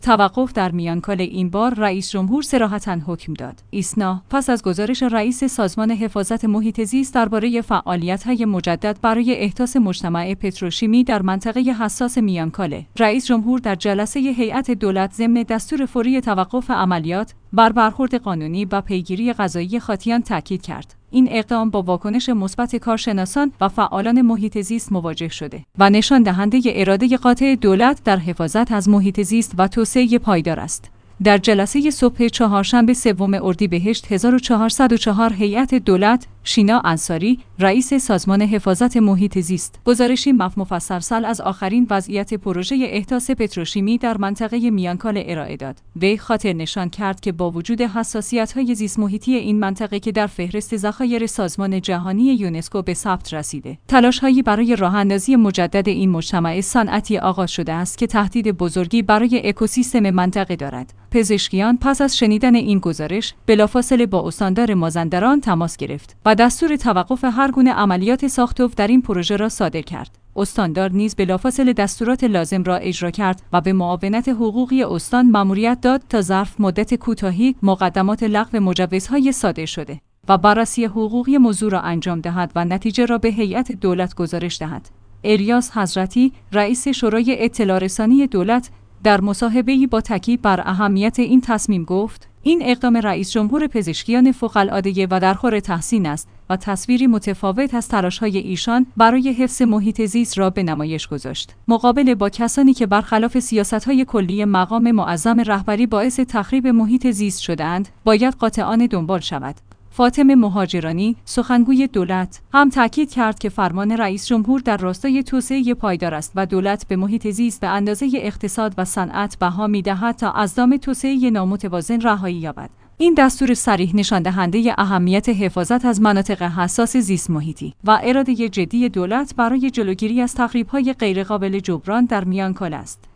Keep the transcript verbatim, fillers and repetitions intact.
توقف در میانکال این بار رئیس جمهور صراحتاً حکم داد. ایسنا پس از گزارش رئیس سازمان حفاظت محیط زیست درباره فعالیت‌های مجدد برای احداث مجتمع پتروشیمی در منطقه حساس میانکاله، رئیس جمهور در جلسه هیئت دولت ضمن دستور فوری توقف عملیات بر برخورد قانونی و پیگیری قضایی خاطیان تاکید کرد. این اقدام با واکنش مثبت کارشناسان و فعالان محیط زیست مواجه شده و نشان دهنده اراده قاطع دولت در حفاظت از محیط زیست و توسعه پایدار است. در جلسه صبح چهارشنبه سوم اردیبهشت هزار و چهارصد و چهار هیئت دولت، شینا انصاری، رئیس سازمان حفاظت محیط زیست، گزارشی مفصل از آخرین وضعیت پروژه احداث پتروشیمی در منطقه میانکال ارائه داد. وی خاطر نشان کرد که با وجود حساسیت‌های زیست محیطی این منطقه که در فهرست ذخایر سازمان جهانی یونسکو به ثبت رسیده، تلاش‌هایی برای راه‌اندازی مجدد این مجتمع صنعتی آغاز شده است که تهدید بزرگی برای اکوسیستم منطقه دارد. پزشکیان پس از شنیدن این گزارش بلافاصله با استاندار مازندران تماس گرفت و دستور توقف هر گونه عملیات ساخت‌وف در این پروژه را صادر کرد. استاندار نیز بلافاصله دستورات لازم را اجرا کرد و به معاونت حقوقی استان مأموریت داد تا ظرف مدت کوتاهی مقدمات لغو مجوزهای صادر شده و بررسی حقوقی موضوع را انجام دهد و نتیجه را به هیئت دولت گزارش دهد. الیاس حضرتی، رئیس شورای اطلاع رسانی دولت، در مصاحبه‌ای با تاکید بر اهمیت این تصمیم گفت: این اقدام رئیس جمهور پزشکیان فوق‌العاده و در خور تحسین است و تصویری متفاوت از تلاش‌های ایشان برای حفظ محیط زیست را به نمایش گذاشت. مقابله با کسانی که برخلاف سیاست‌های کلی مقام معظم رهبری باعث تخریب محیط زیست شده‌اند، باید قاطعانه دنبال شود. فاطمه مهاجرانی، سخنگوی دولت، هم تاکید کرد که فرمان رئیس جمهور در راستای توسعه پایدار است و دولت به محیط زیست به اندازه اقتصاد و صنعت بها می‌دهد تا از دام توسعه نامتوازن رهایی یابد. این دستور صریح نشان دهنده اهمیت حفاظت از مناطق حساس زیست محیطی و اراده جدی دولت برای جلوگیری از تخریب‌های غیرقابل جبران در میانکال است.